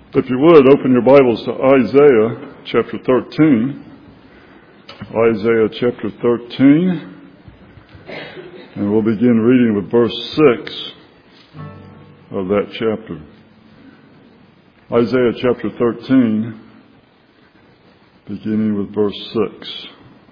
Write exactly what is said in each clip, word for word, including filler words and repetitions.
If you would, open your Bibles to Isaiah chapter thirteen. Isaiah chapter thirteen. And we'll begin reading with verse six of that chapter. Isaiah chapter thirteen, beginning with verse six.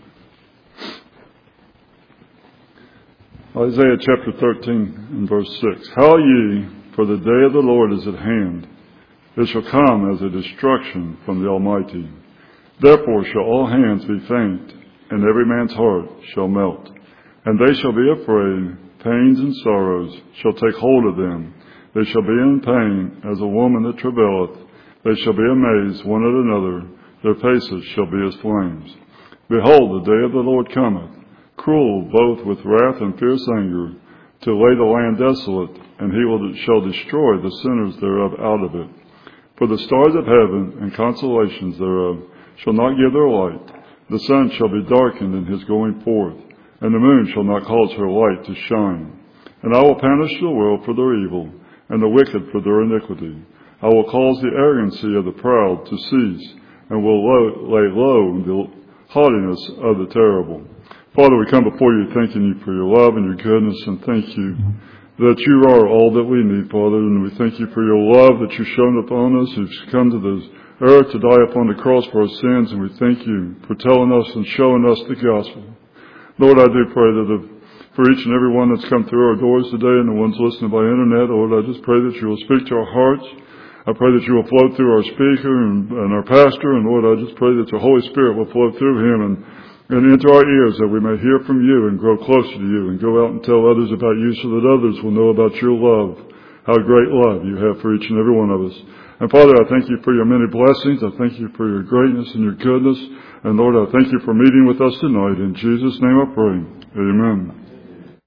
Isaiah chapter thirteen and verse six. Howl ye, for the day of the Lord is at hand. It shall come as a destruction from the Almighty. Therefore shall all hands be faint, and every man's heart shall melt. And they shall be afraid, pains and sorrows shall take hold of them. They shall be in pain as a woman that travaileth. They shall be amazed one at another. Their faces shall be as flames. Behold, the day of the Lord cometh, cruel both with wrath and fierce anger, to lay the land desolate, and he will shall destroy the sinners thereof out of it. For the stars of heaven and constellations thereof shall not give their light. The sun shall be darkened in his going forth, and the moon shall not cause her light to shine. And I will punish the world for their evil, and the wicked for their iniquity. I will cause the arrogancy of the proud to cease, and will low, lay low the haughtiness of the terrible. Father, we come before you thanking you for your love and your goodness, and thank you that you are all that we need, Father. And we thank you for your love that you've shown upon us, who's come to this earth to die upon the cross for our sins. And we thank you for telling us and showing us the gospel. Lord, I do pray that if, for each and every one that's come through our doors today and the ones listening by internet, Lord, I just pray that you will speak to our hearts. I pray that you will flow through our speaker and, and our pastor. And Lord, I just pray that your Holy Spirit will flow through him and and into our ears, that we may hear from you and grow closer to you and go out and tell others about you, so that others will know about your love, how great love you have for each and every one of us. And Father, I thank you for your many blessings. I thank you for your greatness and your goodness. And Lord, I thank you for meeting with us tonight. In Jesus' name I pray. Amen.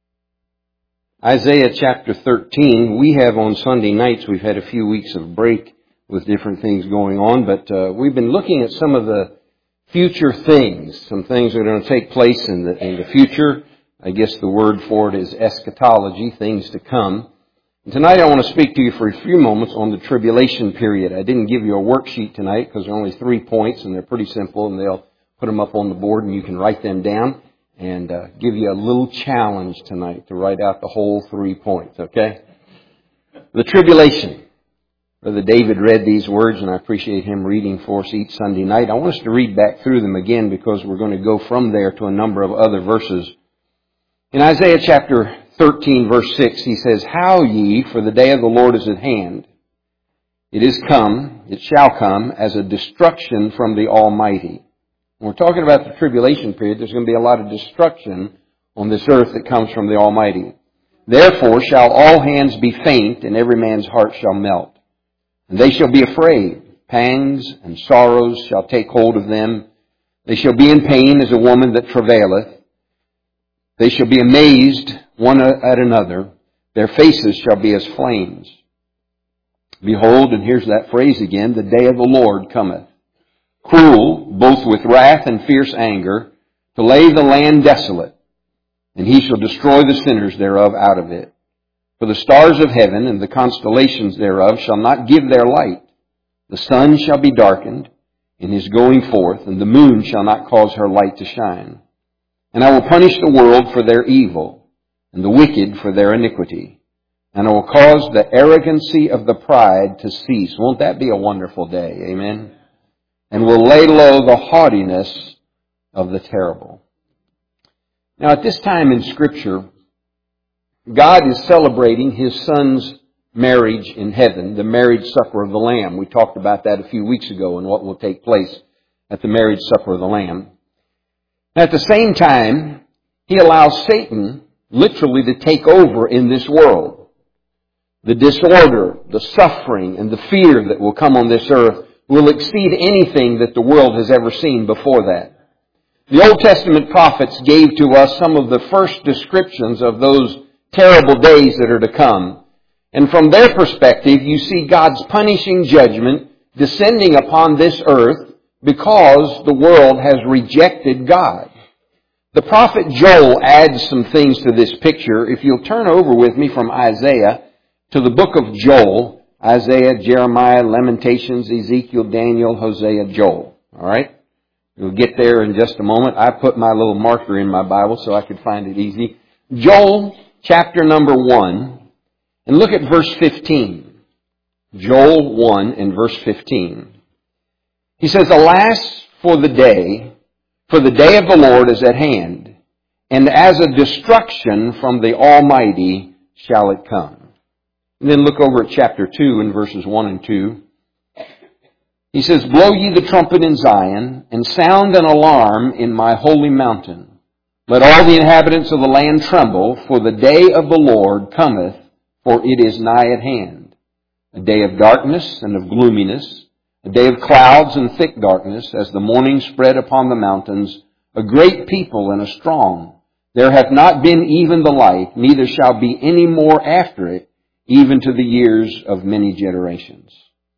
Isaiah chapter thirteen. We have on Sunday nights, we've had a few weeks of break with different things going on, but uh, we've been looking at some of the future things, some things that are going to take place in the, in the future. I guess the word for it is eschatology, things to come. And tonight I want to speak to you for a few moments on the tribulation period. I didn't give you a worksheet tonight because there are only three points and they're pretty simple, and they'll put them up on the board and you can write them down, and uh, give you a little challenge tonight to write out the whole three points, okay? The tribulation. Brother David read these words, and I appreciate him reading for us each Sunday night. I want us to read back through them again because we're going to go from there to a number of other verses. In Isaiah chapter thirteen, verse six, he says, Howl ye, for the day of the Lord is at hand. It is come, it shall come, as a destruction from the Almighty. When we're talking about the tribulation period, there's going to be a lot of destruction on this earth that comes from the Almighty. Therefore shall all hands be faint, and every man's heart shall melt. And they shall be afraid. Pangs and sorrows shall take hold of them. They shall be in pain as a woman that travaileth. They shall be amazed one at another. Their faces shall be as flames. Behold, and here's that phrase again, the day of the Lord cometh, cruel, both with wrath and fierce anger, to lay the land desolate. And he shall destroy the sinners thereof out of it. For the stars of heaven and the constellations thereof shall not give their light. The sun shall be darkened in his going forth, and the moon shall not cause her light to shine. And I will punish the world for their evil, and the wicked for their iniquity. And I will cause the arrogancy of the pride to cease. Won't that be a wonderful day? Amen. And will lay low the haughtiness of the terrible. Now at this time in Scripture, God is celebrating His Son's marriage in heaven, the marriage supper of the Lamb. We talked about that a few weeks ago and what will take place at the marriage supper of the Lamb. At the same time, He allows Satan literally to take over in this world. The disorder, the suffering, and the fear that will come on this earth will exceed anything that the world has ever seen before that. The Old Testament prophets gave to us some of the first descriptions of those terrible days that are to come. And from their perspective, you see God's punishing judgment descending upon this earth because the world has rejected God. The prophet Joel adds some things to this picture. If you'll turn over with me from Isaiah to the book of Joel, Isaiah, Jeremiah, Lamentations, Ezekiel, Daniel, Hosea, Joel. All right? We'll get there in just a moment. I put my little marker in my Bible so I could find it easy. Joel, chapter number one, and look at verse fifteen. Joel one and verse fifteen. He says, Alas for the day, for the day of the Lord is at hand, and as a destruction from the Almighty shall it come. And then look over at chapter two and verses one and two. He says, Blow ye the trumpet in Zion, and sound an alarm in my holy mountain. Let all the inhabitants of the land tremble, for the day of the Lord cometh, for it is nigh at hand. A day of darkness and of gloominess, a day of clouds and thick darkness, as the morning spread upon the mountains, a great people and a strong. There hath not been even the like, neither shall be any more after it, even to the years of many generations.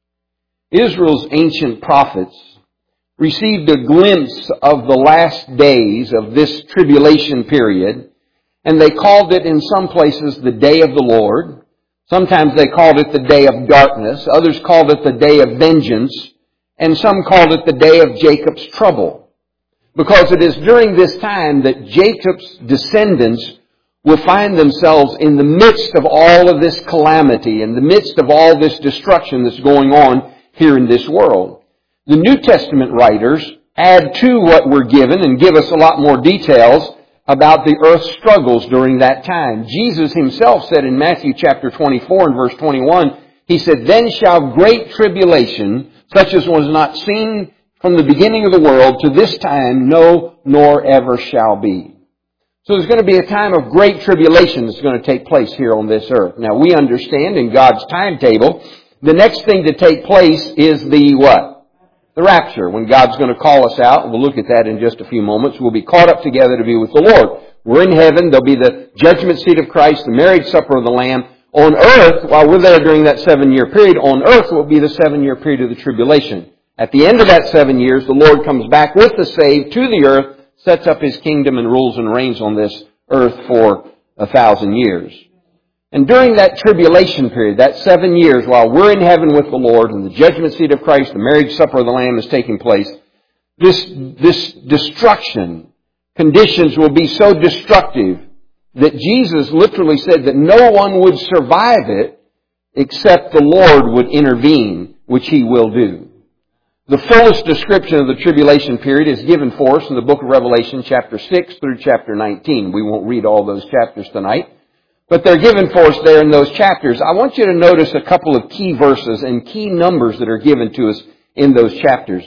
Israel's ancient prophets received a glimpse of the last days of this tribulation period, and they called it in some places the day of the Lord. Sometimes they called it the day of darkness. Others called it the day of vengeance. And some called it the day of Jacob's trouble. Because it is during this time that Jacob's descendants will find themselves in the midst of all of this calamity, in the midst of all this destruction that's going on here in this world. The New Testament writers add to what we're given and give us a lot more details about the earth's struggles during that time. Jesus himself said in Matthew chapter twenty-four and verse twenty-one, He said, Then shall great tribulation, such as was not seen from the beginning of the world to this time, no, nor ever shall be. So there's going to be a time of great tribulation that's going to take place here on this earth. Now we understand in God's timetable, the next thing to take place is the what? The rapture, when God's going to call us out. We'll look at that in just a few moments. We'll be caught up together to be with the Lord. We're in heaven. There'll be the judgment seat of Christ, the marriage supper of the Lamb. On earth, while we're there during that seven-year period, on earth will be the seven-year period of the tribulation. At the end of that seven years, the Lord comes back with the saved to the earth, sets up His kingdom and rules and reigns on this earth for a thousand years. And during that tribulation period, that seven years, while we're in heaven with the Lord and the judgment seat of Christ, the marriage supper of the Lamb is taking place, this, this destruction, conditions will be so destructive that Jesus literally said that no one would survive it except the Lord would intervene, which He will do. The fullest description of the tribulation period is given for us in the book of Revelation, chapter six through chapter nineteen. We won't read all those chapters tonight, but they're given for us there in those chapters. I want you to notice a couple of key verses and key numbers that are given to us in those chapters.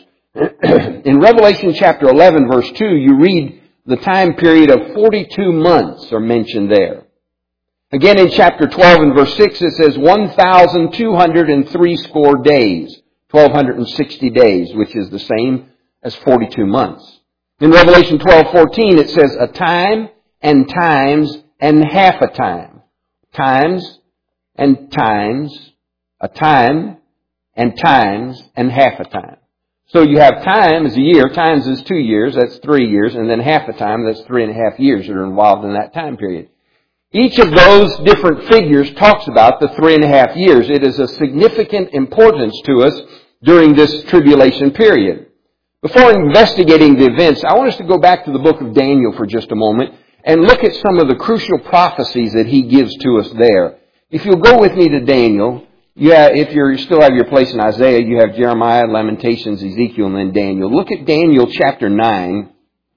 In Revelation chapter eleven, verse two, you read the time period of forty-two months are mentioned there. Again, in chapter twelve and verse six, it says one thousand two hundred three score days, twelve sixty days, which is the same as forty-two months. In Revelation twelve fourteen, it says a time and times and half a time. Times and times, a time and times and half a time. So you have time as a year, times is two years, that's three years, and then half a time, that's three and a half years that are involved in that time period. Each of those different figures talks about the three and a half years. It is of significant importance to us during this tribulation period. Before investigating the events, I want us to go back to the book of Daniel for just a moment and look at some of the crucial prophecies that he gives to us there. If you'll go with me to Daniel, yeah, if you still have your place in Isaiah, you have Jeremiah, Lamentations, Ezekiel, and then Daniel. Look at Daniel chapter nine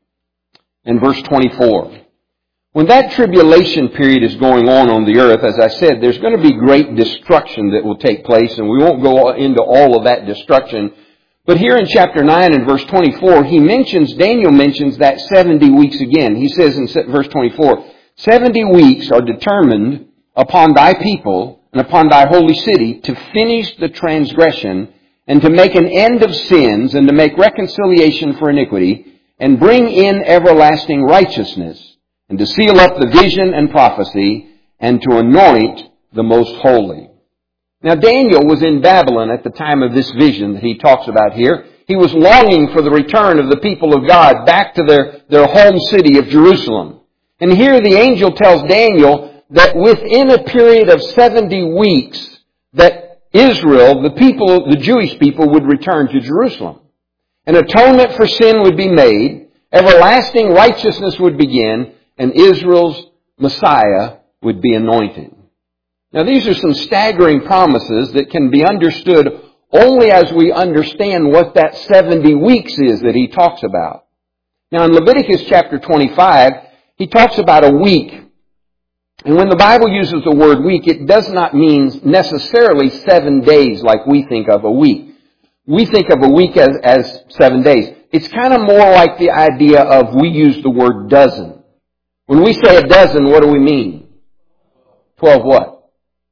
and verse twenty-four. When that tribulation period is going on on the earth, as I said, there's going to be great destruction that will take place, and we won't go into all of that destruction. But here in chapter nine and verse twenty-four, he mentions, Daniel mentions that seventy weeks again. He says in verse twenty-four, seventy weeks are determined upon thy people and upon thy holy city to finish the transgression and to make an end of sins and to make reconciliation for iniquity and bring in everlasting righteousness and to seal up the vision and prophecy and to anoint the most holy. Now Daniel was in Babylon at the time of this vision that he talks about here. He was longing for the return of the people of God back to their, their home city of Jerusalem. And here the angel tells Daniel that within a period of seventy weeks, that Israel, the people, the Jewish people, would return to Jerusalem. An atonement for sin would be made, everlasting righteousness would begin, and Israel's Messiah would be anointed. Now these are some staggering promises that can be understood only as we understand what that seventy weeks is that he talks about. Now in Leviticus chapter twenty-five, he talks about a week. And when the Bible uses the word week, it does not mean necessarily seven days like we think of a week. We think of a week as, as seven days. It's kind of more like the idea of we use the word dozen. When we say a dozen, what do we mean? Twelve what?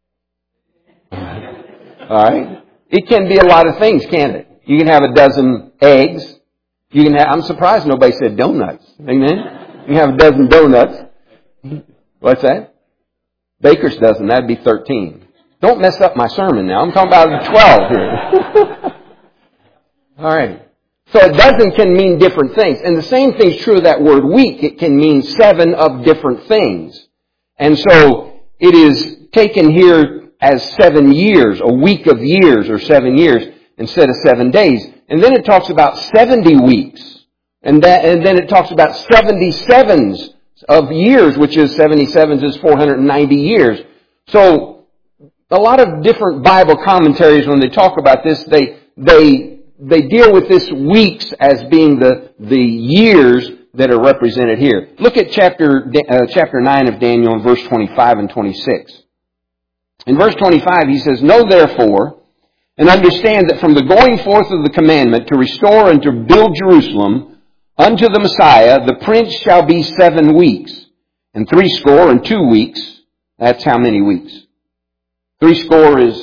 Alright? It can be a lot of things, can't it? You can have a dozen eggs. You can have, I'm surprised nobody said donuts. Amen? You can have a dozen donuts. What's that? Baker's dozen, that'd be thirteen. Don't mess up my sermon now. I'm talking about twelve here. Alright. So a dozen can mean different things. And the same thing's true of that word week. It can mean seven of different things. And so it is taken here as seven years, a week of years or seven years instead of seven days. And then it talks about seventy weeks. And that, and then it talks about seventy-sevens of years, which is seventy-sevens is four hundred ninety years. So a lot of different Bible commentaries, when they talk about this, they, they, They deal with this weeks as being the, the years that are represented here. Look at chapter, uh, chapter nine of Daniel in verse twenty-five and twenty-six. In verse twenty-five he says, "Know therefore, and understand that from the going forth of the commandment to restore and to build Jerusalem unto the Messiah, the prince shall be seven weeks, and threescore and two weeks." That's how many weeks? Threescore is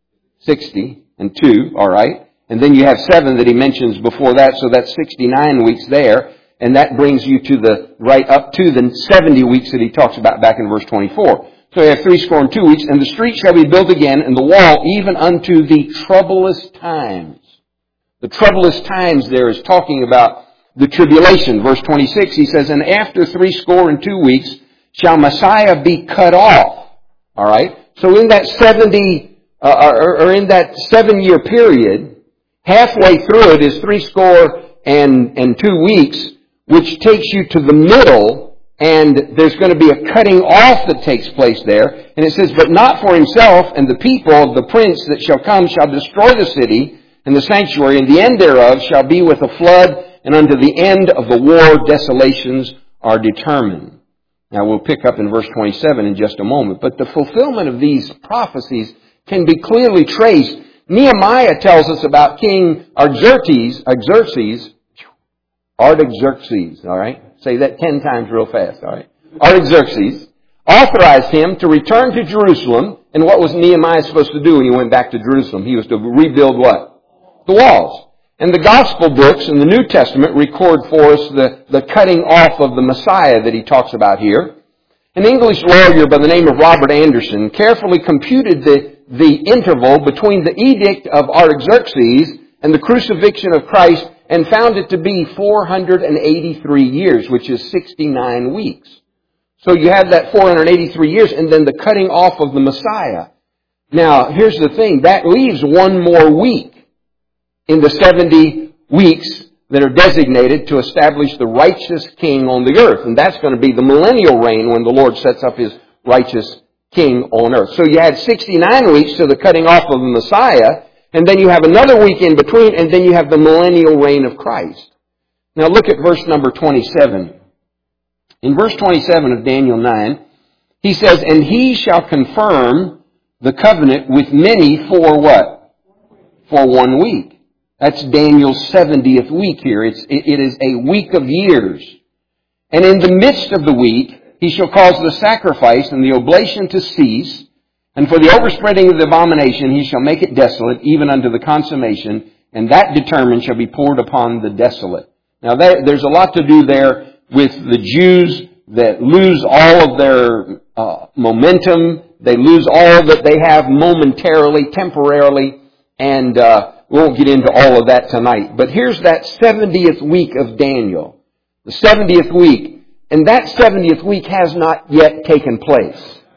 sixty, and two, alright. And then you have seven that he mentions before that, so that's sixty-nine weeks there. And that brings you to the, right up to the seventy weeks that he talks about back in verse twenty-four. So you have threescore and two weeks, and the street shall be built again, and the wall even unto the troublous times. The troublous times there is talking about the tribulation. Verse twenty-six, he says, "And after threescore and two weeks shall Messiah be cut off." Alright? So in that seventy, uh, or, or in that seven year period, halfway through it is threescore and, and two weeks, which takes you to the middle, and there's going to be a cutting off that takes place there. And it says, "But not for himself and the people, the prince that shall come shall destroy the city and the sanctuary, and the end thereof shall be with a flood, and unto the end of the war desolations are determined." Now we'll pick up in verse twenty-seven in just a moment. But the fulfillment of these prophecies can be clearly traced. Nehemiah tells us about King Artaxerxes, Artaxerxes, Artaxerxes, alright? Say that ten times real fast, alright? Artaxerxes authorized him to return to Jerusalem. And what was Nehemiah supposed to do when he went back to Jerusalem? He was to rebuild what? The walls. And the gospel books in the New Testament record for us the, the cutting off of the Messiah that he talks about here. An English lawyer by the name of Robert Anderson carefully computed the, the interval between the edict of Artaxerxes and the crucifixion of Christ and found it to be four hundred eighty-three years, which is sixty-nine weeks. So you have that four hundred eighty-three years and then the cutting off of the Messiah. Now, here's the thing. That leaves one more week in the seventy weeks that are designated to establish the righteous king on the earth. And that's going to be the millennial reign when the Lord sets up his righteous king on earth. So you had sixty-nine weeks to the cutting off of the Messiah, and then you have another week in between, and then you have the millennial reign of Christ. Now look at verse number twenty-seven. In verse twenty-seven of Daniel nine, he says, "And he shall confirm the covenant with many for what? For one week." That's Daniel's seventieth week here. It's, it, it is a week of years. "And in the midst of the week, he shall cause the sacrifice and the oblation to cease, and for the overspreading of the abomination he shall make it desolate, even unto the consummation, and that determined shall be poured upon the desolate." Now there, there's a lot to do there with the Jews that lose all of their uh, momentum. They lose all that they have momentarily, temporarily, and uh, we won't get into all of that tonight. But here's that seventieth week of Daniel. The seventieth week. And that seventieth week has not yet taken place.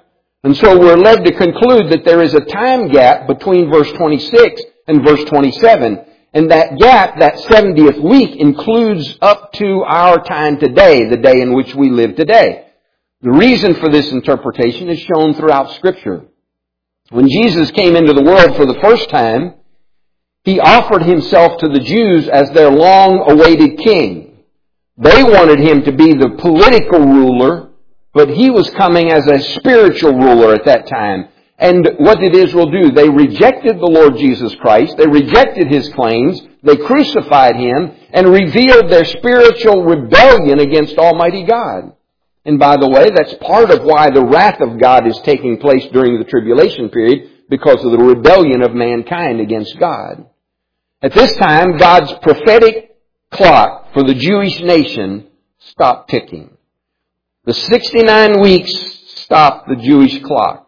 And so we're led to conclude that there is a time gap between verse twenty-six and verse twenty-seven. And that gap, that seventieth week, includes up to our time today, the day in which we live today. The reason for this interpretation is shown throughout Scripture. When Jesus came into the world for the first time, He offered Himself to the Jews as their long-awaited king. They wanted Him to be the political ruler, but He was coming as a spiritual ruler at that time. And what did Israel do? They rejected the Lord Jesus Christ. They rejected His claims. They crucified Him and revealed their spiritual rebellion against Almighty God. And by the way, that's part of why the wrath of God is taking place during the tribulation period, because of the rebellion of mankind against God. At this time, God's prophetic clock for the Jewish nation stopped ticking. The sixty-nine weeks stopped the Jewish clock.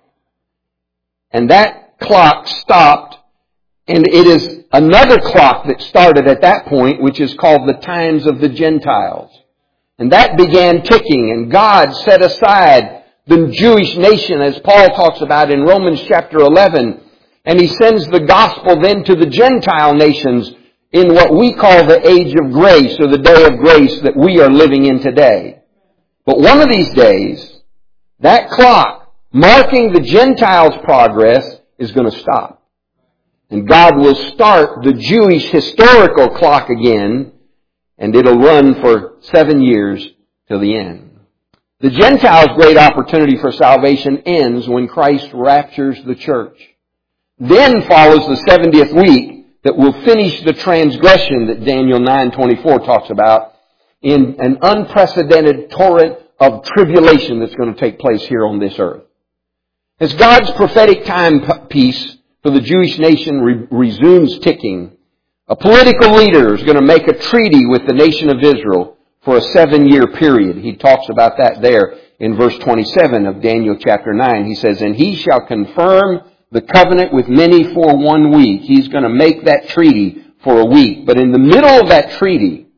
And that clock stopped, and it is another clock that started at that point, which is called the times of the Gentiles. And that began ticking, and God set aside the Jewish nation, as Paul talks about in Romans chapter eleven. And He sends the gospel then to the Gentile nations in what we call the age of grace, or the day of grace that we are living in today. But one of these days, that clock marking the Gentiles' progress is going to stop. And God will start the Jewish historical clock again, and it'll run for seven years till the end. The Gentiles' great opportunity for salvation ends when Christ raptures the church. Then follows the seventieth week that will finish the transgression that Daniel nine twenty-four talks about in an unprecedented torrent of tribulation that's going to take place here on this earth. As God's prophetic timepiece for the Jewish nation re- resumes ticking, a political leader is going to make a treaty with the nation of Israel for a seven-year period. He talks about that there in verse twenty-seven of Daniel chapter nine. He says, "And he shall confirm the covenant with many for one week." He's going to make that treaty for a week. But in the middle of that treaty,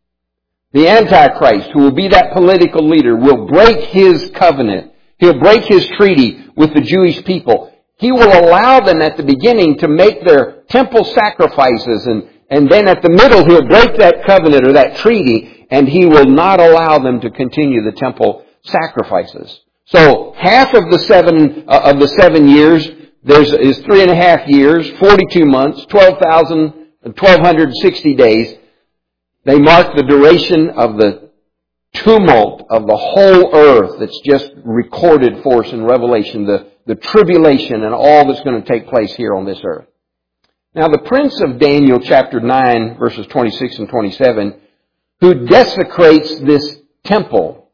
the Antichrist, who will be that political leader, will break his covenant. He'll break his treaty with the Jewish people. He will allow them at the beginning to make their temple sacrifices, and, and then at the middle he'll break that covenant or that treaty, and he will not allow them to continue the temple sacrifices. So half of the seven uh, of the seven years there's is three and a half years, forty-two months, twelve thousand, twelve hundred sixty days. They mark the duration of the tumult of the whole earth that's just recorded for us in Revelation, the, the tribulation and all that's going to take place here on this earth. Now the prince of Daniel chapter nine verses twenty-six and twenty-seven, who desecrates this temple,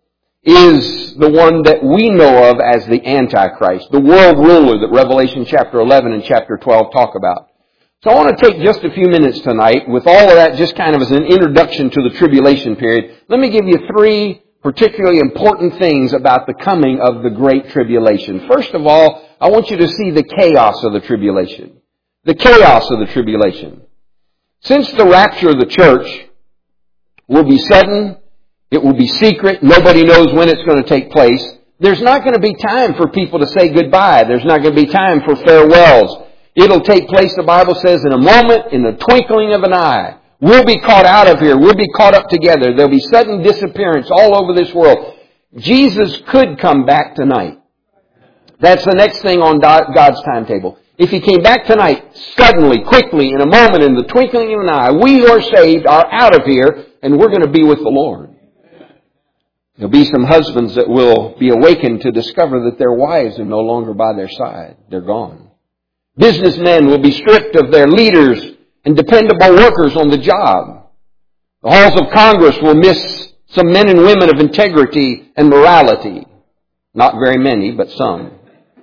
is the one that we know of as the Antichrist, the world ruler that Revelation chapter eleven and chapter twelve talk about. So I want to take just a few minutes tonight with all of that just kind of as an introduction to the tribulation period. Let me give you three particularly important things about the coming of the Great Tribulation. First of all, I want you to see the chaos of the tribulation. The chaos of the tribulation. Since the rapture of the church will be sudden, it will be secret, nobody knows when it's going to take place, there's not going to be time for people to say goodbye. There's not going to be time for farewells. It'll take place, the Bible says, in a moment, in the twinkling of an eye. We'll be caught out of here. We'll be caught up together. There'll be sudden disappearance all over this world. Jesus could come back tonight. That's the next thing on God's timetable. If He came back tonight, suddenly, quickly, in a moment, in the twinkling of an eye, we who are saved are out of here, and we're going to be with the Lord. There'll be some husbands that will be awakened to discover that their wives are no longer by their side. They're gone. Businessmen will be stripped of their leaders and dependable workers on the job. The halls of Congress will miss some men and women of integrity and morality. Not very many, but some.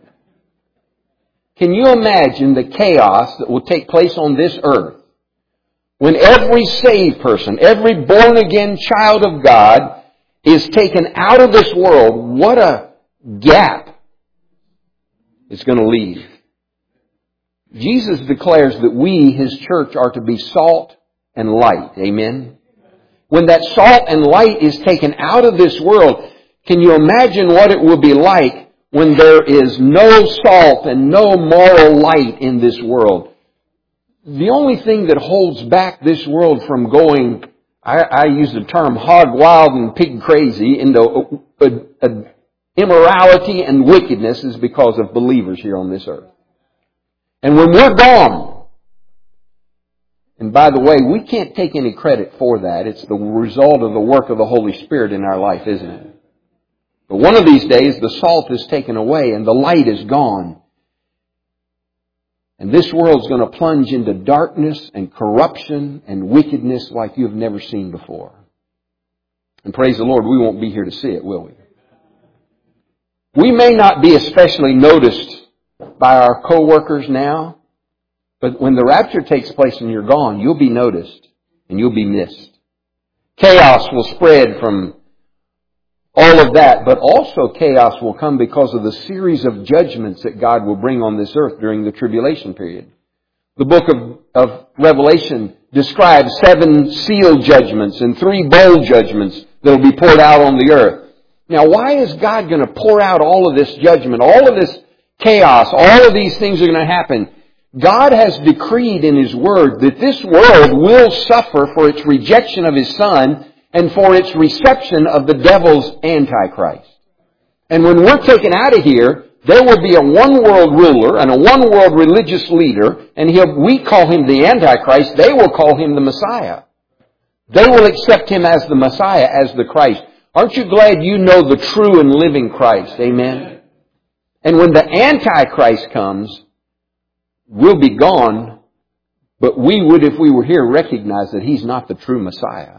Can you imagine the chaos that will take place on this earth when every saved person, every born-again child of God is taken out of this world? What a gap it's going to leave. Jesus declares that we, His church, are to be salt and light. Amen? When that salt and light is taken out of this world, can you imagine what it will be like when there is no salt and no moral light in this world. The only thing that holds back this world from going, I, I use the term hog wild and pig crazy, into a, a, a immorality and wickedness is because of believers here on this earth. And when we're gone, and by the way, we can't take any credit for that. It's the result of the work of the Holy Spirit in our life, isn't it? But one of these days, the salt is taken away and the light is gone. And this world's going to plunge into darkness and corruption and wickedness like you've never seen before. And praise the Lord, we won't be here to see it, will we? We may not be especially noticed by our co-workers now, but when the rapture takes place and you're gone, you'll be noticed and you'll be missed. Chaos will spread from all of that, but also chaos will come because of the series of judgments that God will bring on this earth during the tribulation period. The book of, of Revelation describes seven seal judgments and three bowl judgments that will be poured out on the earth. Now, why is God going to pour out all of this judgment, all of this chaos, all of these things are going to happen? God has decreed in His Word that this world will suffer for its rejection of His Son and for its reception of the devil's Antichrist. And when we're taken out of here, there will be a one-world ruler and a one-world religious leader, and he'll, we call him the Antichrist, they will call him the Messiah. They will accept him as the Messiah, as the Christ. Aren't you glad you know the true and living Christ? Amen? And when the Antichrist comes, we'll be gone, but we would, if we were here, recognize that he's not the true Messiah.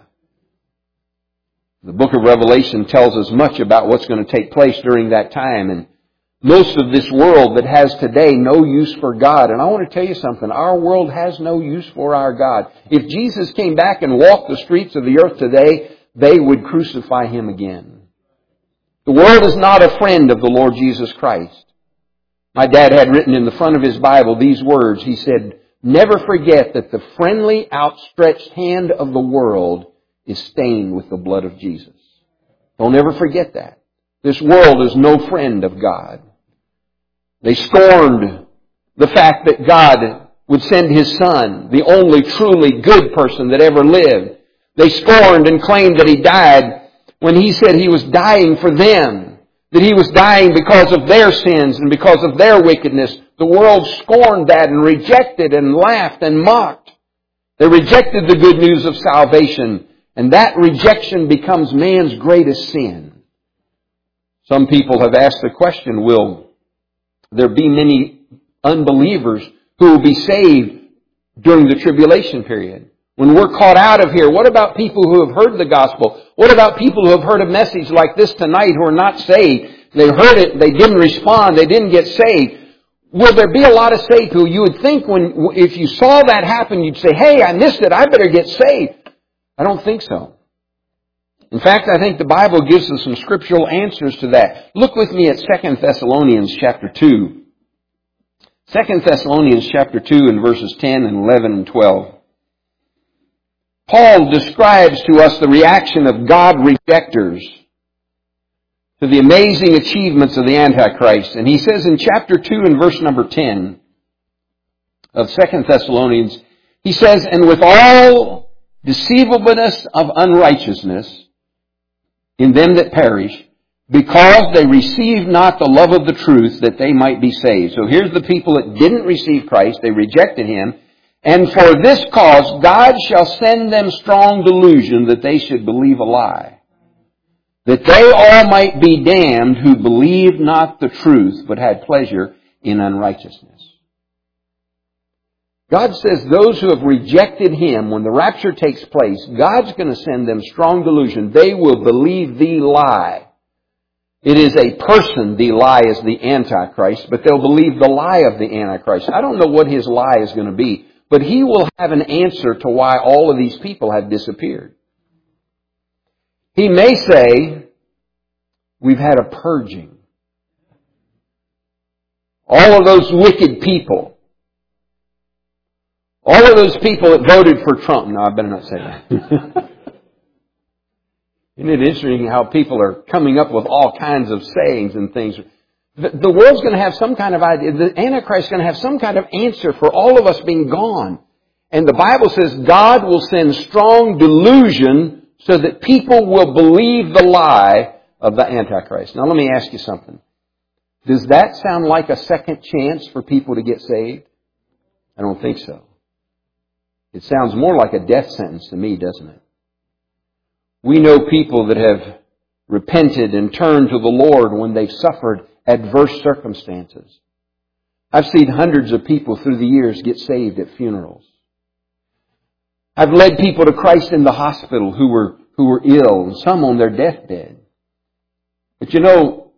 The book of Revelation tells us much about what's going to take place during that time, and most of this world that has today no use for God. And I want to tell you something, our world has no use for our God. If Jesus came back and walked the streets of the earth today, they would crucify Him again. The world is not a friend of the Lord Jesus Christ. My dad had written in the front of his Bible these words. He said, "Never forget that the friendly, outstretched hand of the world is stained with the blood of Jesus." Don't ever forget that. This world is no friend of God. They scorned the fact that God would send His Son, the only truly good person that ever lived. They scorned and claimed that He died when He said He was dying for them, that He was dying because of their sins and because of their wickedness. The world scorned that and rejected and laughed and mocked. They rejected the good news of salvation, and that rejection becomes man's greatest sin. Some people have asked the question, will there be many unbelievers who will be saved during the tribulation period? When we're caught out of here, what about people who have heard the gospel? What about people who have heard a message like this tonight who are not saved? They heard it, they didn't respond, they didn't get saved. Will there be a lot of saved people? You would think when, if you saw that happen, you'd say, hey, I missed it, I better get saved. I don't think so. In fact, I think the Bible gives us some scriptural answers to that. Look with me at Second Thessalonians chapter two. Second Thessalonians chapter two and verses ten and eleven and twelve. Paul describes to us the reaction of God rejectors to the amazing achievements of the Antichrist. And he says in chapter two and verse number ten of Second Thessalonians, he says, "And with all deceivableness of unrighteousness in them that perish, because they receive not the love of the truth, that they might be saved." So here's the people that didn't receive Christ. They rejected Him. "And for this cause God shall send them strong delusion, that they should believe a lie, that they all might be damned who believed not the truth, but had pleasure in unrighteousness." God says those who have rejected Him, when the rapture takes place, God's going to send them strong delusion. They will believe the lie. It is a person, the lie is the Antichrist, but they'll believe the lie of the Antichrist. I don't know what his lie is going to be, but he will have an answer to why all of these people have disappeared. He may say, we've had a purging. All of those wicked people, all of those people that voted for Trump. No, I better not say that. Isn't it interesting how people are coming up with all kinds of sayings and things? The, the world's going to have some kind of idea. The Antichrist is going to have some kind of answer for all of us being gone. And the Bible says God will send strong delusion so that people will believe the lie of the Antichrist. Now let me ask you something. Does that sound like a second chance for people to get saved? I don't think so. It sounds more like a death sentence to me, doesn't it? We know people that have repented and turned to the Lord when they've suffered adverse circumstances. I've seen hundreds of people through the years get saved at funerals. I've led people to Christ in the hospital who were who were ill, and some on their deathbed. But you know,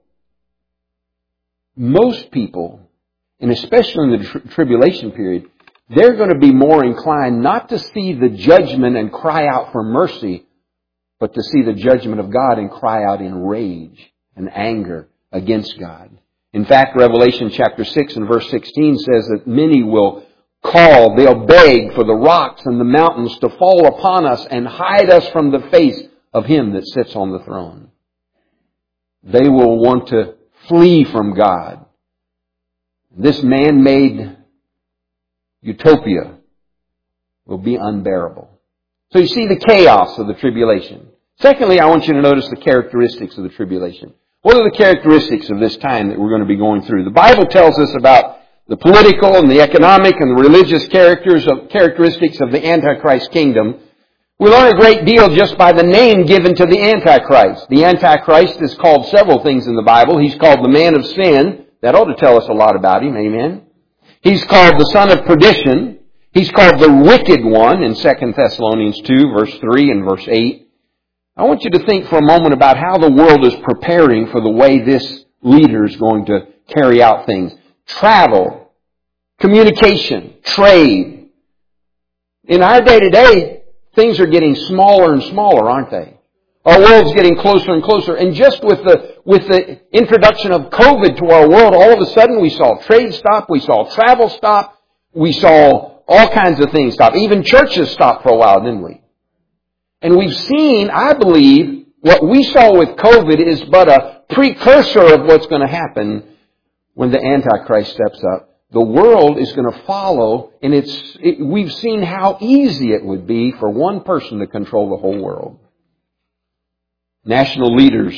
most people, and especially in the tri- tribulation period, they're going to be more inclined not to see the judgment and cry out for mercy, but to see the judgment of God and cry out in rage and anger against God. In fact, Revelation chapter six and verse sixteen says that many will call, they'll beg for the rocks and the mountains to fall upon us and hide us from the face of Him that sits on the throne. They will want to flee from God. This man-made utopia will be unbearable. So you see the chaos of the tribulation. Secondly, I want you to notice the characteristics of the tribulation. What are the characteristics of this time that we're going to be going through? The Bible tells us about the political and the economic and the religious characters of, characteristics of the Antichrist kingdom. We learn a great deal just by the name given to the Antichrist. The Antichrist is called several things in the Bible. He's called the man of sin. That ought to tell us a lot about him. Amen. He's called the son of perdition. He's called the wicked one in Second Thessalonians two, verse three and verse eight. I want you to think for a moment about how the world is preparing for the way this leader is going to carry out things. Travel, communication, trade. In our day-to-day, things are getting smaller and smaller, aren't they? Our world's getting closer and closer. And just with the with the introduction of COVID to our world, all of a sudden we saw trade stop, we saw travel stop, we saw all kinds of things stop. Even churches stopped for a while, didn't we? And we've seen, I believe, what we saw with COVID is but a precursor of what's going to happen when the Antichrist steps up. The world is going to follow, and it's it, we've seen how easy it would be for one person to control the whole world. National leaders,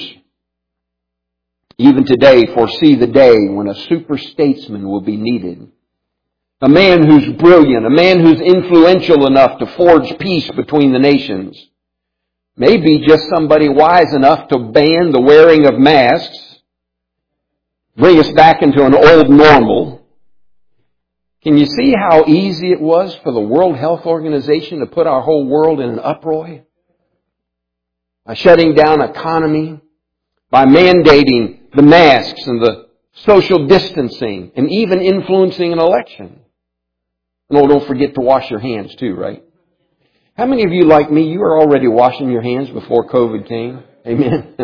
even today, foresee the day when a super statesman will be needed. A man who's brilliant, a man who's influential enough to forge peace between the nations. Maybe just somebody wise enough to ban the wearing of masks, bring us back into an old normal. Can you see how easy it was for the World Health Organization to put our whole world in an uproar? By shutting down economy, by mandating the masks and the social distancing, and even influencing an election. And oh, don't forget to wash your hands too, right? How many of you, like me, you were already washing your hands before COVID came? Amen.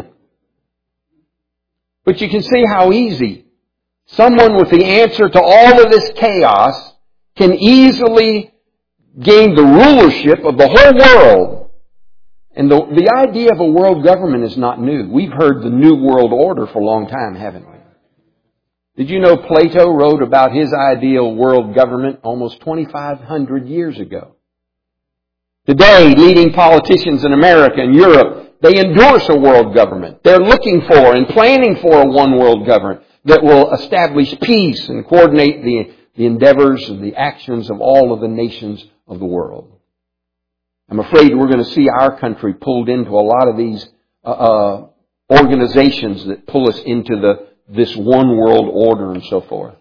But you can see how easy someone with the answer to all of this chaos can easily gain the rulership of the whole world. And the, the idea of a world government is not new. We've heard the New World Order for a long time, haven't we? Did you know Plato wrote about his ideal world government almost twenty-five hundred years ago? Today, leading politicians in America and Europe, they endorse a world government. They're looking for and planning for a one world government that will establish peace and coordinate the, the endeavors and the actions of all of the nations of the world. I'm afraid we're going to see our country pulled into a lot of these uh, uh, organizations that pull us into the this one world order and so forth.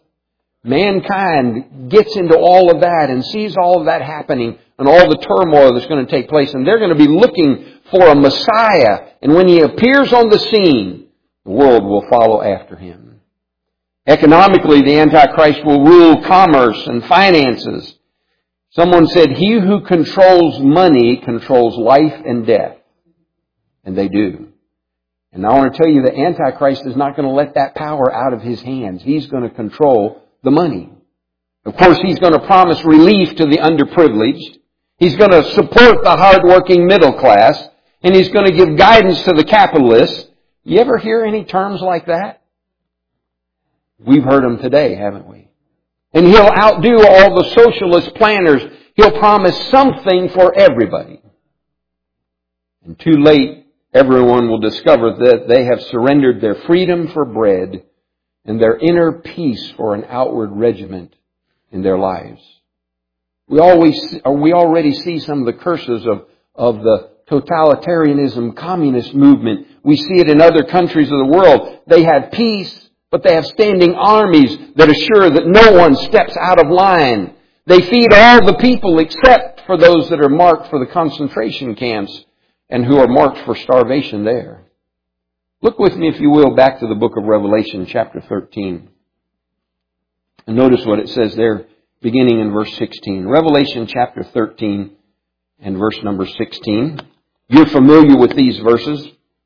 Mankind gets into all of that and sees all of that happening and all the turmoil that's going to take place. And they're going to be looking for a Messiah. And when He appears on the scene, the world will follow after Him. Economically, the Antichrist will rule commerce and finances. Someone said, he who controls money controls life and death. And they do. And I want to tell you, the Antichrist is not going to let that power out of his hands. He's going to control the money. Of course, he's going to promise relief to the underprivileged. He's going to support the hardworking middle class. And he's going to give guidance to the capitalists. You ever hear any terms like that? We've heard them today, haven't we? And He'll outdo all the socialist planners. He'll promise something for everybody. And too late, everyone will discover that they have surrendered their freedom for bread and their inner peace for an outward regiment in their lives. We always, or we already see some of the curses of, of the totalitarianism, communist movement. We see it in other countries of the world. They have peace, but they have standing armies that assure that no one steps out of line. They feed all the people except for those that are marked for the concentration camps and who are marked for starvation there. Look with me, if you will, back to the book of Revelation, chapter thirteen. And notice what it says there, beginning in verse sixteen. Revelation chapter thirteen and verse number sixteen. You're familiar with these verses.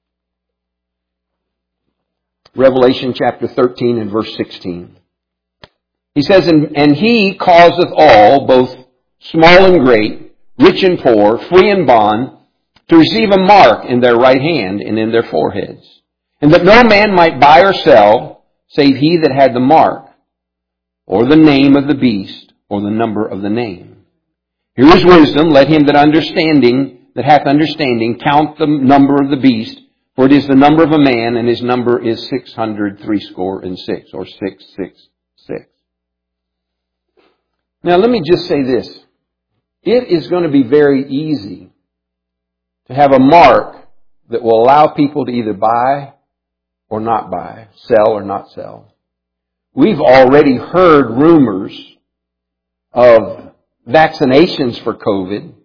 Revelation chapter thirteen and verse sixteen. He says, And, and He causeth all, both small and great, rich and poor, free and bond, to receive a mark in their right hand and in their foreheads. And that no man might buy or sell, save he that had the mark, or the name of the beast, or the number of the name. Here is wisdom, let him that understanding, that hath understanding, count the number of the beast, for it is the number of a man, and his number is six hundred threescore and six, or six six six. Now let me just say this. It is going to be very easy to have a mark that will allow people to either buy or not buy, sell or not sell. We've already heard rumors of vaccinations for COVID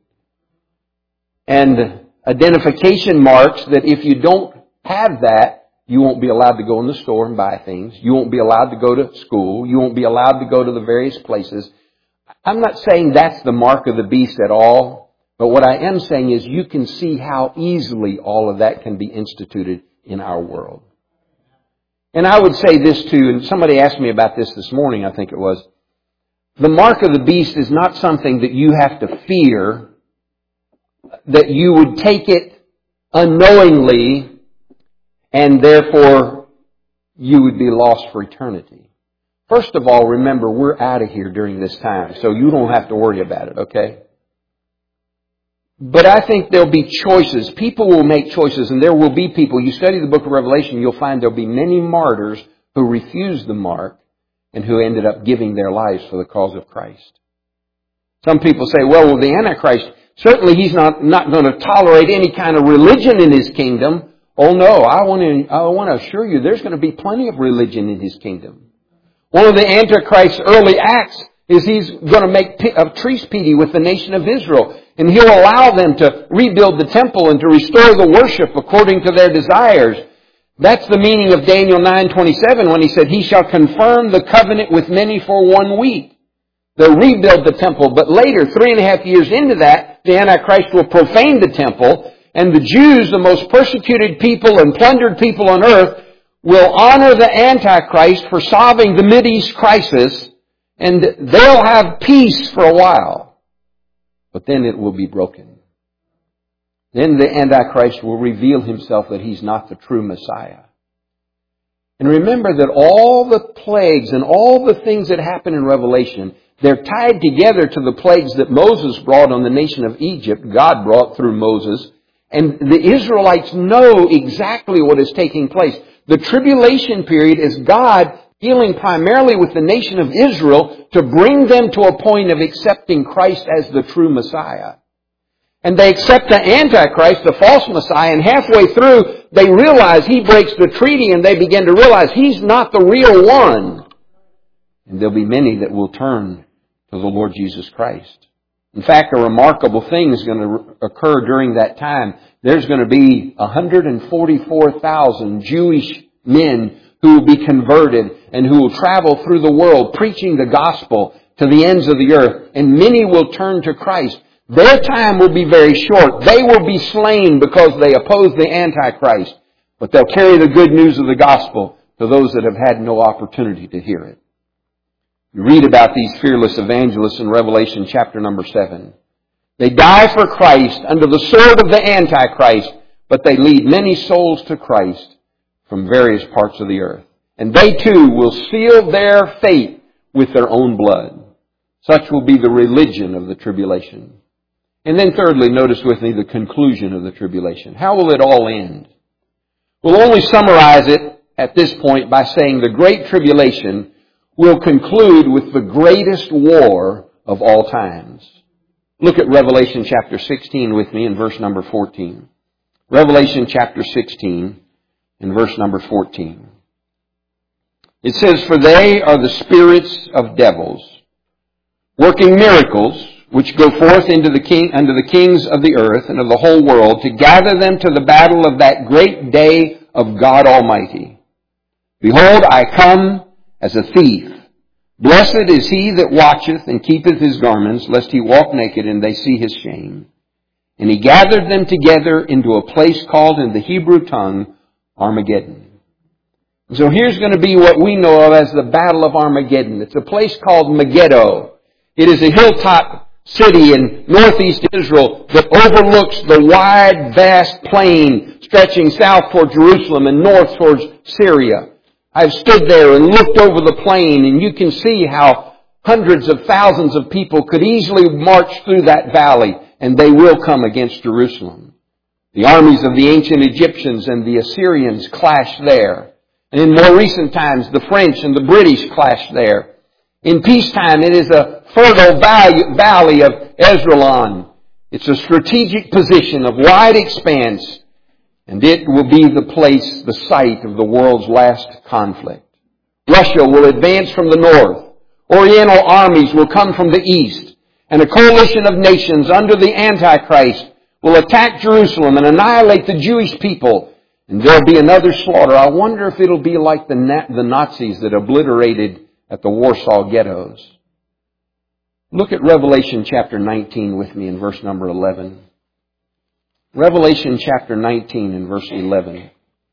and identification marks that if you don't have that, you won't be allowed to go in the store and buy things. You won't be allowed to go to school. You won't be allowed to go to the various places. I'm not saying that's the mark of the beast at all, but what I am saying is you can see how easily all of that can be instituted in our world. And I would say this too, and somebody asked me about this this morning, I think it was. The mark of the beast is not something that you have to fear, that you would take it unknowingly and therefore you would be lost for eternity. First of all, remember, we're out of here during this time, so you don't have to worry about it, okay? But I think there'll be choices. People will make choices, and there will be people. You study the book of Revelation, you'll find there'll be many martyrs who refused the mark and who ended up giving their lives for the cause of Christ. Some people say, well, well the Antichrist, certainly he's not, not going to tolerate any kind of religion in his kingdom. Oh no, I want to, I want to assure you there's going to be plenty of religion in his kingdom. One of the Antichrist's early acts is he's going to make a treaty treaty with the nation of Israel. And he'll allow them to rebuild the temple and to restore the worship according to their desires. That's the meaning of Daniel nine twenty-seven when he said, He shall confirm the covenant with many for one week. They'll rebuild the temple, but later, three and a half years into that, the Antichrist will profane the temple, and the Jews, the most persecuted people and plundered people on earth, will honor the Antichrist for solving the Mideast crisis, and they'll have peace for a while. But then it will be broken. Then the Antichrist will reveal himself that he's not the true Messiah. And remember that all the plagues and all the things that happen in Revelation, they're tied together to the plagues that Moses brought on the nation of Egypt, God brought through Moses. And the Israelites know exactly what is taking place. The tribulation period is God dealing primarily with the nation of Israel to bring them to a point of accepting Christ as the true Messiah. And they accept the Antichrist, the false Messiah, and halfway through they realize he breaks the treaty and they begin to realize he's not the real one. And there'll be many that will turn to the Lord Jesus Christ. In fact, a remarkable thing is going to occur during that time. There's going to be one hundred forty-four thousand Jewish men who will be converted and who will travel through the world preaching the gospel to the ends of the earth. And many will turn to Christ. Their time will be very short. They will be slain because they oppose the Antichrist. But they'll carry the good news of the gospel to those that have had no opportunity to hear it. You read about these fearless evangelists in Revelation chapter number seven. They die for Christ under the sword of the Antichrist, but they lead many souls to Christ from various parts of the earth. and they too will seal their fate with their own blood. Such will be the religion of the tribulation. And then thirdly, notice with me the conclusion of the tribulation. How will it all end? We'll only summarize it at this point by saying the Great Tribulation will conclude with the greatest war of all times. Look at Revelation chapter sixteen with me in verse number fourteen. Revelation chapter sixteen in verse number fourteen. It says, "For they are the spirits of devils, working miracles, which go forth into the king, unto the kings of the earth and of the whole world, to gather them to the battle of that great day of God Almighty. Behold, I come as a thief. Blessed is he that watcheth and keepeth his garments, lest he walk naked and they see his shame. And he gathered them together into a place called in the Hebrew tongue Armageddon." So here's going to be what we know of as the Battle of Armageddon. It's a place called Megiddo. It is a hilltop city in northeast Israel that overlooks the wide, vast plain stretching south toward Jerusalem and north towards Syria. I've stood there and looked over the plain, and you can see how hundreds of thousands of people could easily march through that valley, and they will come against Jerusalem. The armies of the ancient Egyptians and the Assyrians clashed there. And in more recent times, the French and the British clashed there. In peacetime, it is a fertile valley of Esdraelon. It's a strategic position of wide expanse, and it will be the place, the site of the world's last conflict. Russia will advance from the north. Oriental armies will come from the east. And a coalition of nations under the Antichrist will attack Jerusalem and annihilate the Jewish people. And there'll be another slaughter. I wonder if it'll be like the, Na- the Nazis that obliterated at the Warsaw ghettos. Look at Revelation chapter nineteen with me in verse number eleven. Revelation chapter nineteen and verse eleven.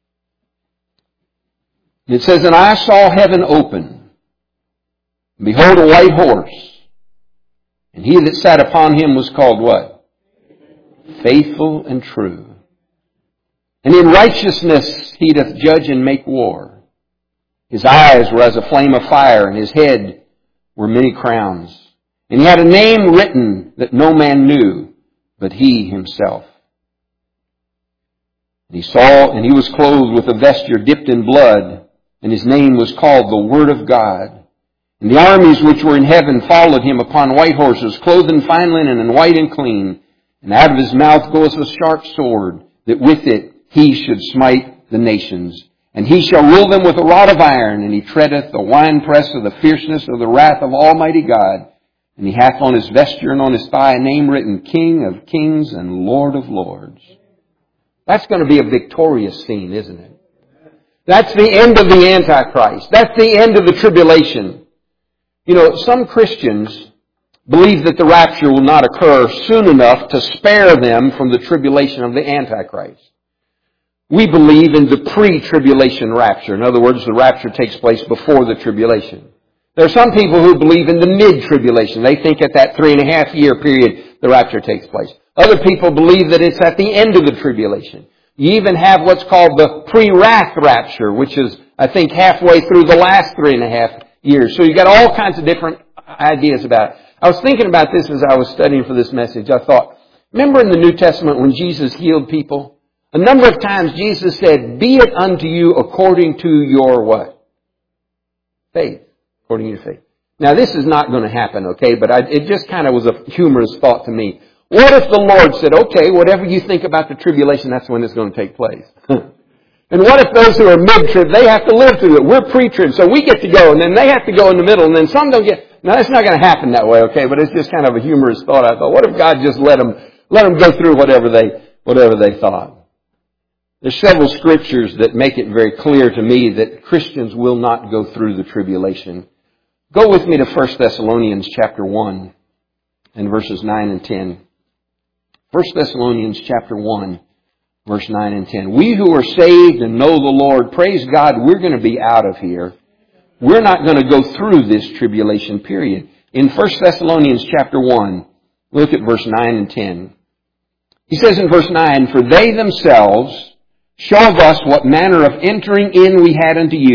It says, "And I saw heaven open, and behold a white horse, and he that sat upon him was called" what? "Faithful and true. And in righteousness he doth judge and make war. His eyes were as a flame of fire, and his head were many crowns. And he had a name written that no man knew, but he himself. And he saw, and he was clothed with a vesture dipped in blood, and his name was called the Word of God. And the armies which were in heaven followed him upon white horses, clothed in fine linen and white and clean. And out of his mouth goeth a sharp sword, that with it he should smite the nations. And he shall rule them with a rod of iron, and he treadeth the winepress of the fierceness of the wrath of Almighty God. And he hath on his vesture and on his thigh a name written, King of Kings and Lord of Lords." That's going to be a victorious scene, isn't it? That's the end of the Antichrist. That's the end of the tribulation. You know, some Christians believe that the rapture will not occur soon enough to spare them from the tribulation of the Antichrist. We believe in the pre-tribulation rapture. In other words, the rapture takes place before the tribulation. There are some people who believe in the mid-tribulation. They think at that three and a half year period the rapture takes place. Other people believe that it's at the end of the tribulation. You even have what's called the pre-wrath rapture, which is, I think, halfway through the last three and a half years. So you've got all kinds of different ideas about it. I was thinking about this as I was studying for this message. I thought, remember in the New Testament when Jesus healed people? A number of times Jesus said, "Be it unto you according to your" what? Faith. According to your faith. Now this is not going to happen, okay? But I, it just kind of was a humorous thought to me. What if the Lord said, "Okay, whatever you think about the tribulation, that's when it's going to take place." And what if those who are mid-trib, they have to live through it? We're pre-trib, so we get to go, and then they have to go in the middle, and then some don't get... Now, that's not going to happen that way, okay? But it's just kind of a humorous thought. I thought, what if God just let them, let them go through whatever they, whatever they thought? There's several scriptures that make it very clear to me that Christians will not go through the tribulation. Go with me to First Thessalonians chapter one and verses nine and ten. First Thessalonians chapter one, verse nine and ten. We who are saved and know the Lord, praise God, we're going to be out of here. We're not going to go through this tribulation period. In First Thessalonians chapter one, look at verse nine and ten. He says in verse nine, "For they themselves show us what manner of entering in we had unto you,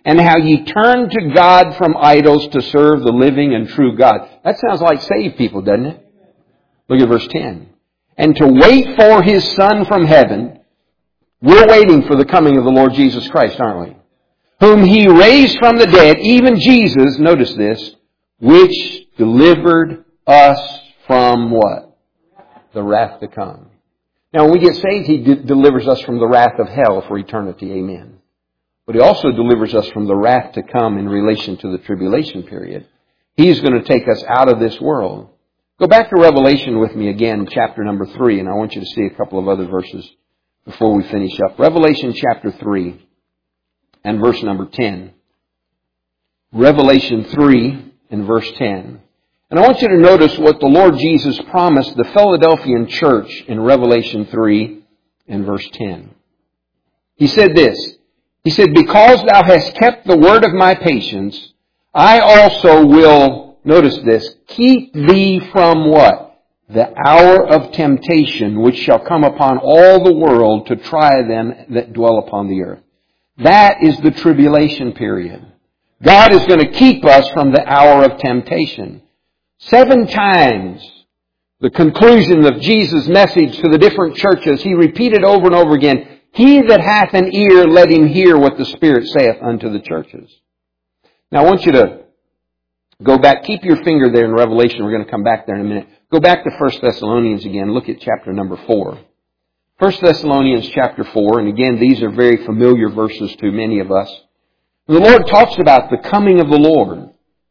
and how ye turned to God from idols to serve the living and true God. That sounds like saved people, doesn't it? Look at verse ten. And to wait for His Son from heaven. We're waiting for the coming of the Lord Jesus Christ, aren't we? Whom He raised from the dead, even Jesus, notice this, which delivered us from what? The wrath to come. Now when we get saved, He de- delivers us from the wrath of hell for eternity. Amen. But He also delivers us from the wrath to come in relation to the tribulation period. He's going to take us out of this world. Go back to Revelation with me again, chapter number three, and I want you to see a couple of other verses before we finish up. Revelation chapter three and verse number ten. Revelation three and verse ten. And I want you to notice what the Lord Jesus promised the Philadelphian church in Revelation three and verse ten. He said this. He said, because thou hast kept the word of my patience, I also will, notice this, keep thee from what? The hour of temptation which shall come upon all the world to try them that dwell upon the earth. That is the tribulation period. God is going to keep us from the hour of temptation. Seven times, the conclusion of Jesus' message to the different churches, He repeated over and over again, he that hath an ear, let him hear what the Spirit saith unto the churches. Now I want you to go back, keep your finger there in Revelation, we're going to come back there in a minute. Go back to First Thessalonians again, look at chapter number four. First Thessalonians chapter four, and again these are very familiar verses to many of us. The Lord talks about the coming of the Lord.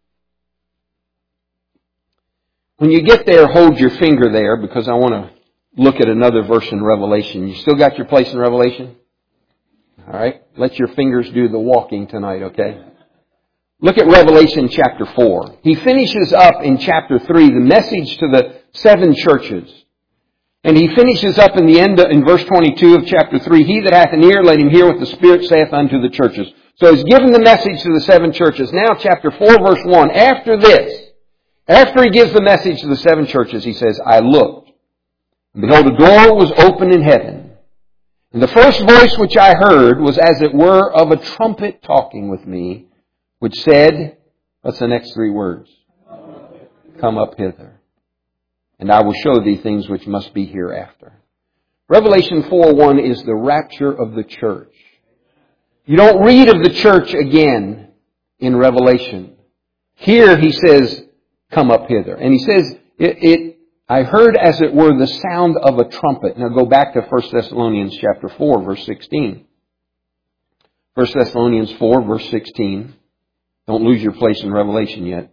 When you get there, hold your finger there because I want to look at another verse in Revelation. You still got your place in Revelation? All right. Let your fingers do the walking tonight, okay? Look at Revelation chapter four. He finishes up in chapter three the message to the seven churches. And he finishes up in the end, of, in verse twenty-two of chapter three, he that hath an ear, let him hear what the Spirit saith unto the churches. So he's given the message to the seven churches. Now chapter four verse one, after this, after he gives the message to the seven churches, he says, I looked, and behold, a door was open in heaven. And the first voice which I heard was as it were of a trumpet talking with me, which said, what's the next three words? Come up hither, and I will show thee things which must be hereafter. Revelation four one is the rapture of the church. You don't read of the church again in Revelation. Here he says, come up hither. And he says, it, it, I heard as it were the sound of a trumpet. Now go back to First Thessalonians chapter four, verse sixteen. First Thessalonians four, verse sixteen. Don't lose your place in Revelation yet.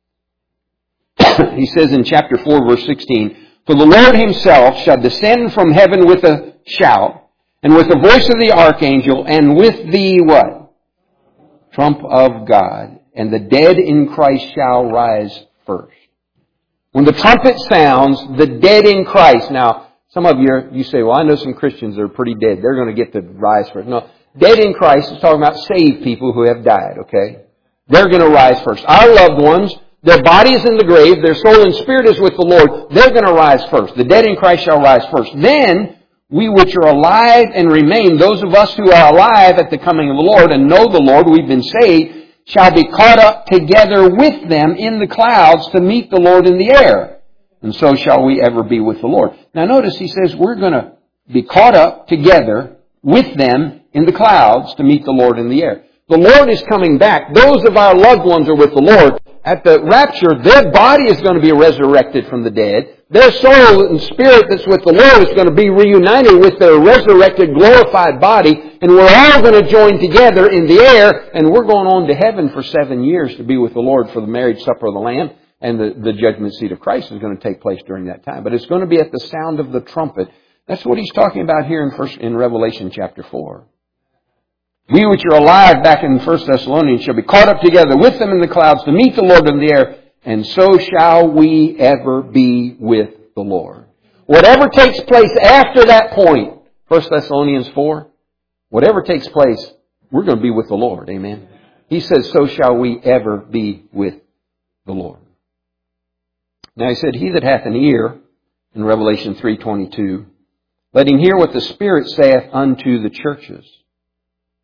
He says in chapter four, verse sixteen, for the Lord Himself shall descend from heaven with a shout, and with the voice of the archangel, and with the what? Trump of God. And the dead in Christ shall rise first. When the trumpet sounds, the dead in Christ. Now, some of you, you say, well, I know some Christians that are pretty dead. They're going to get to rise first. No, dead in Christ is talking about saved people who have died, okay? They're going to rise first. Our loved ones, their body is in the grave, their soul and spirit is with the Lord. They're going to rise first. The dead in Christ shall rise first. Then, we which are alive and remain, those of us who are alive at the coming of the Lord and know the Lord, we've been saved, shall be caught up together with them in the clouds to meet the Lord in the air. And so shall we ever be with the Lord. Now notice he says we're going to be caught up together with them in the clouds to meet the Lord in the air. The Lord is coming back. Those of our loved ones are with the Lord. At the rapture, their body is going to be resurrected from the dead. Their soul and spirit that's with the Lord is going to be reunited with their resurrected, glorified body. And we're all going to join together in the air. And we're going on to heaven for seven years to be with the Lord for the marriage supper of the Lamb. And the, the judgment seat of Christ is going to take place during that time. But it's going to be at the sound of the trumpet. That's what he's talking about here in, first, in Revelation chapter four. We which are alive back in First Thessalonians shall be caught up together with them in the clouds to meet the Lord in the air, and so shall we ever be with the Lord. Whatever takes place after that point, First Thessalonians four, whatever takes place, we're going to be with the Lord. Amen. He says, so shall we ever be with the Lord. Now he said, he that hath an ear, in Revelation three twenty-two, let him hear what the Spirit saith unto the churches.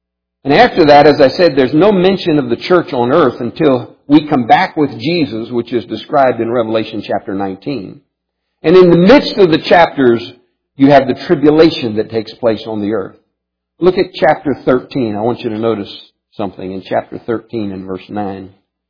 And after that, as I said, there's no mention of the church on earth until we come back with Jesus, which is described in Revelation chapter nineteen. And in the midst of the chapters, you have the tribulation that takes place on the earth. Look at chapter thirteen. I want you to notice something in chapter thirteen and verse nine.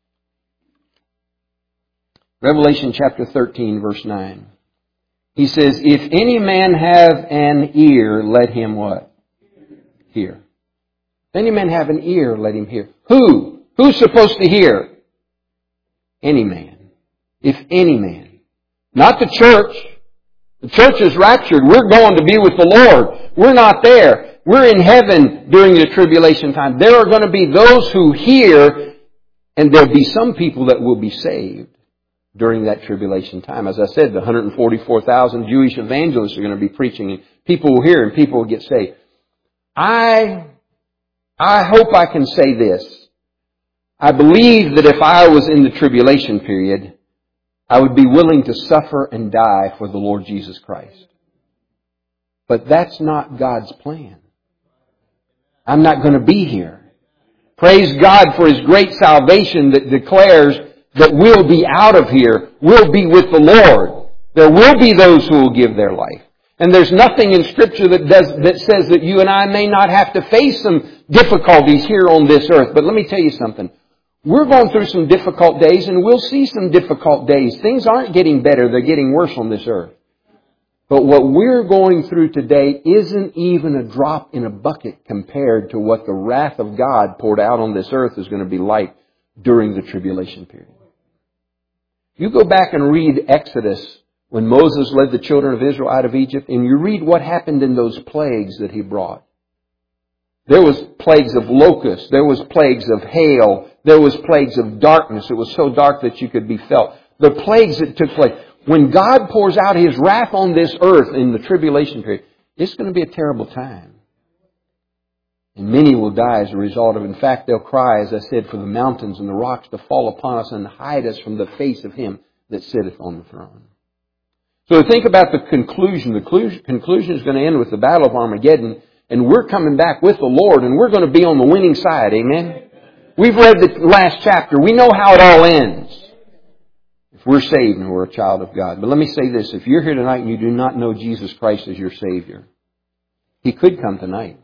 Revelation chapter thirteen, verse nine. He says, if any man have an ear, let him what? Hear. If any man have an ear, let him hear. Who? Who's supposed to hear? Any man. If any man. Not the church. The church is raptured. We're going to be with the Lord. We're not there. We're in heaven during the tribulation time. There are going to be those who hear, and there'll be some people that will be saved during that tribulation time. As I said, the one hundred forty-four thousand Jewish evangelists are going to be preaching, and people will hear and people will get saved. I, I hope I can say this. I believe that if I was in the tribulation period, I would be willing to suffer and die for the Lord Jesus Christ. But that's not God's plan. I'm not going to be here. Praise God for His great salvation that declares that we'll be out of here. We'll be with the Lord. There will be those who will give their life. And there's nothing in Scripture that does that says that you and I may not have to face some difficulties here on this earth. But let me tell you something. We're going through some difficult days, and we'll see some difficult days. Things aren't getting better. They're getting worse on this earth. But what we're going through today isn't even a drop in a bucket compared to what the wrath of God poured out on this earth is going to be like during the tribulation period. You go back and read Exodus when Moses led the children of Israel out of Egypt, and you read what happened in those plagues that he brought. There was plagues of locusts. There was plagues of hail. There was plagues of darkness. It was so dark that you could be felt. The plagues that took place. When God pours out His wrath on this earth in the tribulation period, it's going to be a terrible time. And many will die as a result of it. In fact, they'll cry, as I said, for the mountains and the rocks to fall upon us and hide us from the face of Him that sitteth on the throne. So think about the conclusion. The conclusion is going to end with the battle of Armageddon. And we're coming back with the Lord, and we're going to be on the winning side. Amen? We've read the last chapter. We know how it all ends. If we're saved and we're a child of God. But let me say this. If you're here tonight and you do not know Jesus Christ as your Savior, He could come tonight.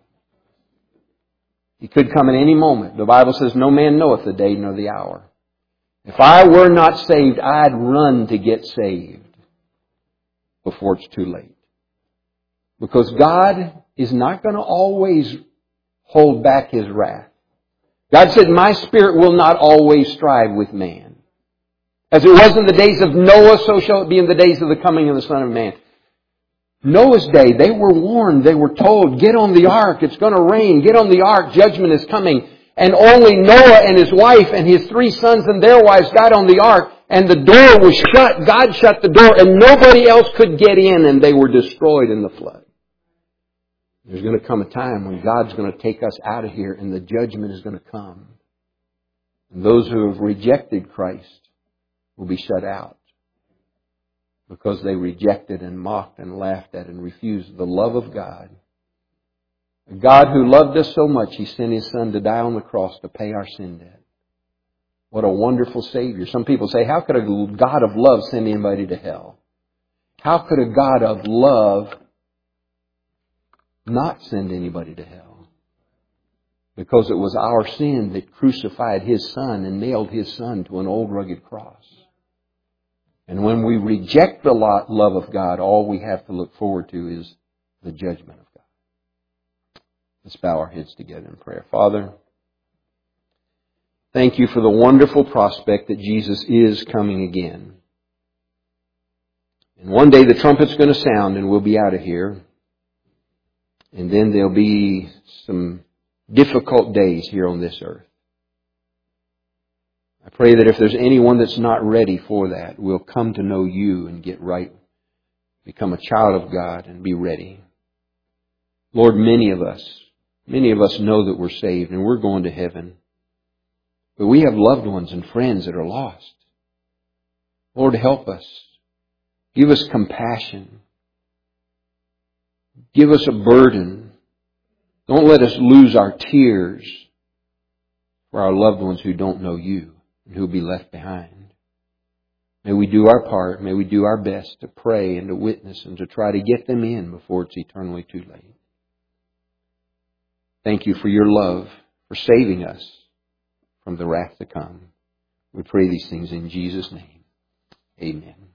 He could come at any moment. The Bible says, no man knoweth the day nor the hour. If I were not saved, I'd run to get saved before it's too late. Because God is not going to always hold back His wrath. God said, my Spirit will not always strive with man. As it was in the days of Noah, so shall it be in the days of the coming of the Son of Man. Noah's day, they were warned, they were told, get on the ark, it's going to rain, get on the ark, judgment is coming. And only Noah and his wife and his three sons and their wives got on the ark, and the door was shut. God shut the door, and nobody else could get in, and they were destroyed in the flood. There's going to come a time when God's going to take us out of here, and the judgment is going to come. And those who have rejected Christ will be shut out, because they rejected and mocked and laughed at and refused the love of God. A God who loved us so much, He sent His Son to die on the cross to pay our sin debt. What a wonderful Savior. Some people say, how could a God of love send anybody to hell? How could a God of love not send anybody to hell? Because it was our sin that crucified His Son and nailed His Son to an old rugged cross. And when we reject the love of God, all we have to look forward to is the judgment of God. Let's bow our heads together in prayer. Father, thank You for the wonderful prospect that Jesus is coming again. And one day the trumpet's going to sound and we'll be out of here. And then there'll be some difficult days here on this earth. I pray that if there's anyone that's not ready for that, we'll come to know You and get right, become a child of God and be ready. Lord, many of us, many of us know that we're saved and we're going to heaven. But we have loved ones and friends that are lost. Lord, help us. Give us compassion. Give us a burden. Don't let us lose our tears for our loved ones who don't know You and who will be left behind. May we do our part. May we do our best to pray and to witness and to try to get them in before it's eternally too late. Thank You for Your love, for saving us from the wrath to come. We pray these things in Jesus' name. Amen.